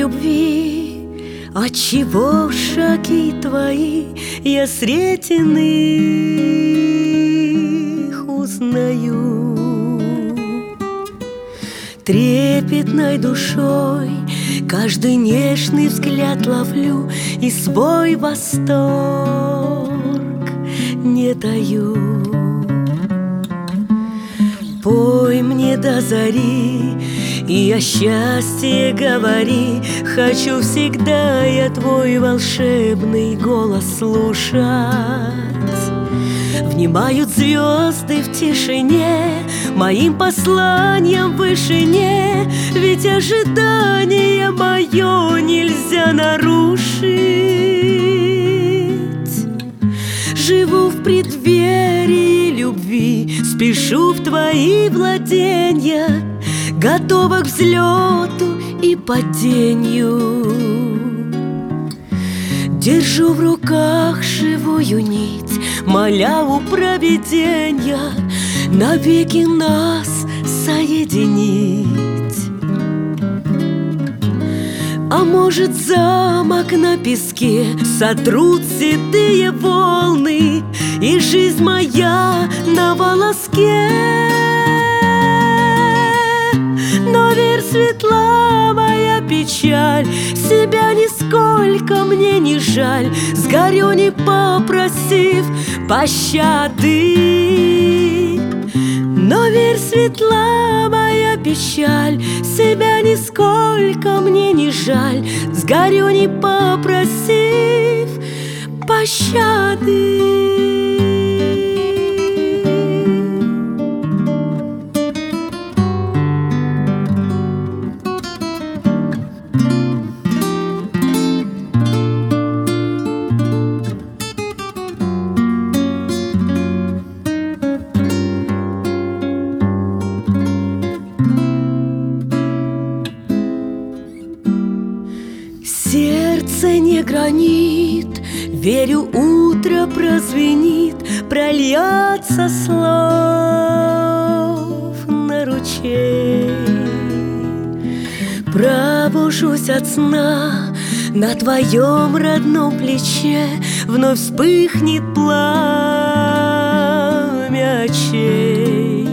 любви, отчего шаги твои я средь иных узнаю? Трепетной душой каждый нежный взгляд ловлю и свой восторг не таю. Пой мне до зари и о счастье говори, хочу всегда я твой волшебный голос слушать. Внимают звезды в тишине моим посланием в вышине, ведь ожидание мое нельзя нарушить. Живу в преддверии любви, спешу в твои владения, готова к взлету и падению. Держу в руках живую нить, моля у провиденья навеки нас соединить. А может, замок на песке сотрут седые волны, и жизнь моя на волоске. Но верь, светла моя печаль, себя нисколько мне не жаль, сгорю, не попросив пощады. Но верь, светла моя печаль, себя нисколько мне не жаль, сгорю, не попросив пощады. Сердце не гранит, верю, утро прозвенит, прольется слов на ручей. Пробужусь от сна, на твоем родном плече вновь вспыхнет пламя очей.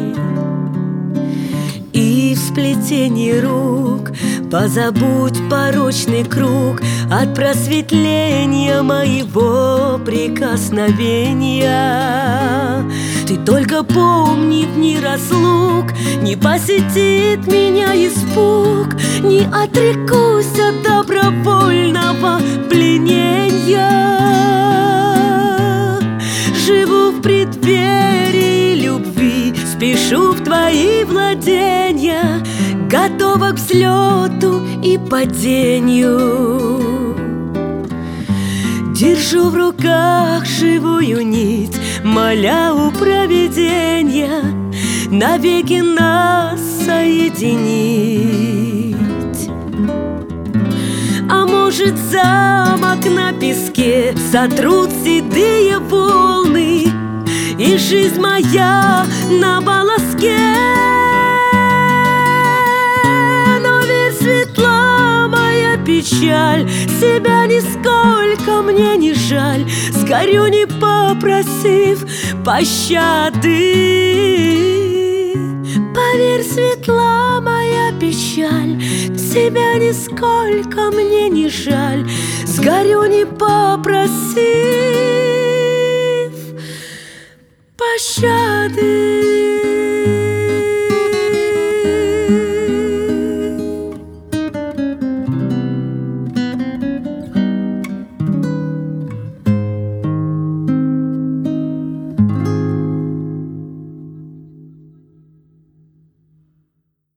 И в сплетении рук позабудь порочный круг от просветления моего прикосновения. Ты только помни, в дни разлук не посетит меня испуг, не отрекусь от добровольного пленения. Живу в преддверии любви, спешу в твои владения, готова к взлету и падению. Держу в руках живую нить, моля у провиденья навеки нас соединить. А может, замок на песке сотрут седые волны, и жизнь моя на волоске. Печаль, себя нисколько мне не жаль, сгорю, не попросив пощады. Поверь, светла моя печаль, себя нисколько мне не жаль, сгорю, не попросив пощады.